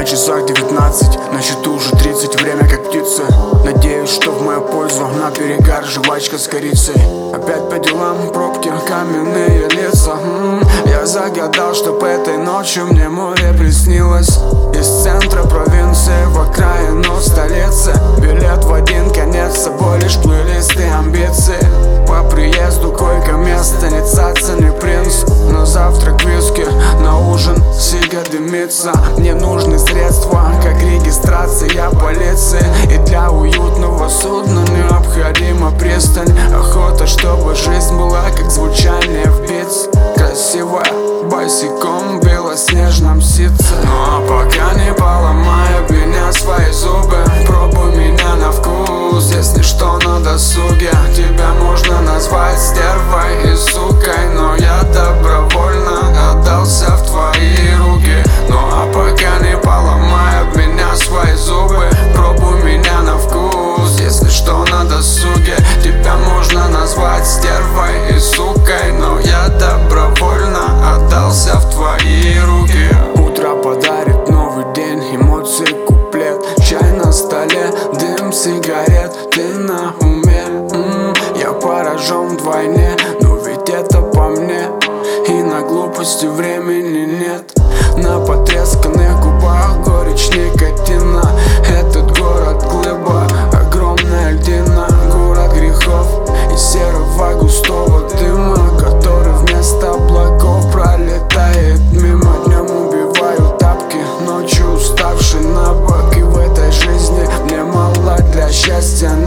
На часах 19, на счету уже 30, время как птица. Надеюсь, что в мою пользу на перегар жвачка с корицей. Опять по делам, пробки, каменные лица. Я загадал, чтоб этой ночью мне море приснилось. Из центра провинции в окраину столицы. Билет в один конец, с собой лишь плейлист и амбиции. По приезду койко-место, не цаца, не принц. На завтрак виски, на ужин сига дымится. Мне нужны средства, как регистрация полиции. И для уютного судна необходима пристань. Охота, чтобы жизнь была как звучание в битс. Красивая, босиком в белоснежном ситце. Ну а пока не поломай об меня свои зубы, пробуй меня на вкус, если что на досуге. Тебя можно назвать стервой и сукой, но я добровольно отдался в твои руки. Ну а пока не поломай об меня свои зубы, пробуй меня на вкус, если что на досуге. Тебя можно назвать стервой и сукой, но я добровольно отдался в твои руки. Утро подарит новый день, эмоции, куплет, чай на столе, дым сигарет, ты на уме. Я поражен вдвойне, но ведь это по мне. И на глупости времени нет. На потресканных губах горечь никотина. Этот город глыба, огромная льдина. Город грехов и серого густого дыма, который вместо облаков пролетает мимо. Днем убиваю тапки, ночью уставший на бок. И в этой жизни мне мало для счастья